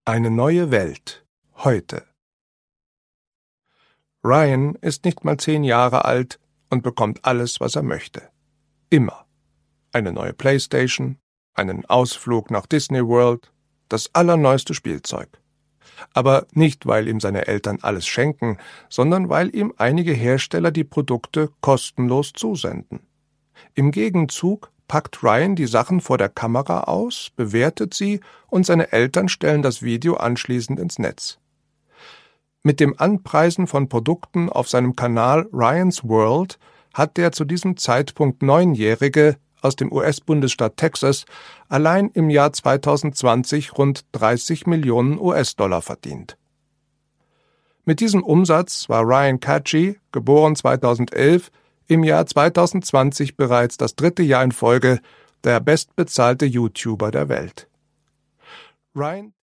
Eine neue Welt. Heute. Ryan ist nicht mal 10 Jahre alt und bekommt alles, was er möchte. Immer. Eine neue Playstation, einen Ausflug nach Disney World, das allerneueste Spielzeug. Aber nicht, weil ihm seine Eltern alles schenken, sondern weil ihm einige Hersteller die Produkte kostenlos zusenden. Im Gegenzug packt Ryan die Sachen vor der Kamera aus, bewertet sie und seine Eltern stellen das Video anschließend ins Netz. Mit dem Anpreisen von Produkten auf seinem Kanal Ryan's World hat der zu diesem Zeitpunkt 9-Jährige aus dem US-Bundesstaat Texas allein im Jahr 2020 rund 30 Millionen US-Dollar verdient. Mit diesem Umsatz war Ryan Katschi, geboren 2011, im Jahr 2020 bereits das 3. Jahr in Folge der bestbezahlte YouTuber der Welt. Ryan